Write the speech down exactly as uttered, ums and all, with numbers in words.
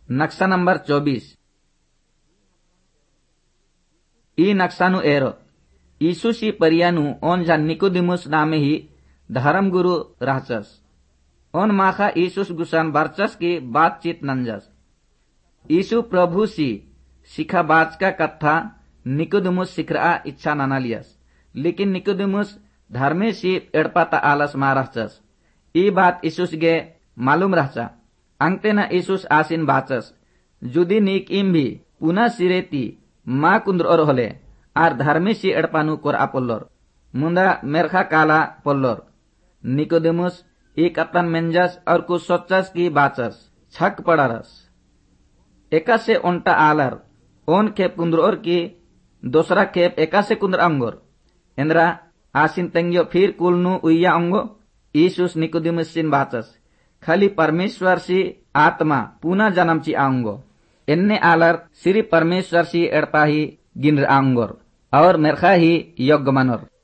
नक्शा नंबर चौबीस। ई नक्शानु एरो यीशु सी परियानु ओन जा निकोदिमुस नामे ही धर्म गुरु रहचस। ओन माखा यीशुस गुसान बरचस की बातचीत नंजस। यीशु प्रभु सी सिखा बाज का कथा निकोदिमुस सिखरा इच्छा नाना लियस, लेकिन निकोदिमुस धर्मे सी एड़पाता आलस मा रहचस। ई बात यीशुस गे मालूम रहचा। अंगते न यीशुस आसिन बाचस जुदी नीक इम भी पुनः सिरेती मा कुंद्र और होले आर धर्मे सी एड़पानु कोर आपोल्लोर मुंदा मेरखा काला पोल्लोर। निकोदेमुस एक अतन मेंजस और कुछ सोचस की बाचस छक पड़ारस। एका से ओंटा आलर ओन खेप कुंद्र और की दूसरा खेप एका से कुंद्र अंगोर इंद्रा आसिन तेंग्यो फिर कुलनु उइया अंगो। यीशुस निकोदेमुस सिन बाचस खाली परमेश्वर सी आत्मा पुनः जन्म ची आंगो इन्ने आलर श्री परमेश्वर सी एड़पा ही गिनर आंगोर और मेरखा ही योग्य मनोर।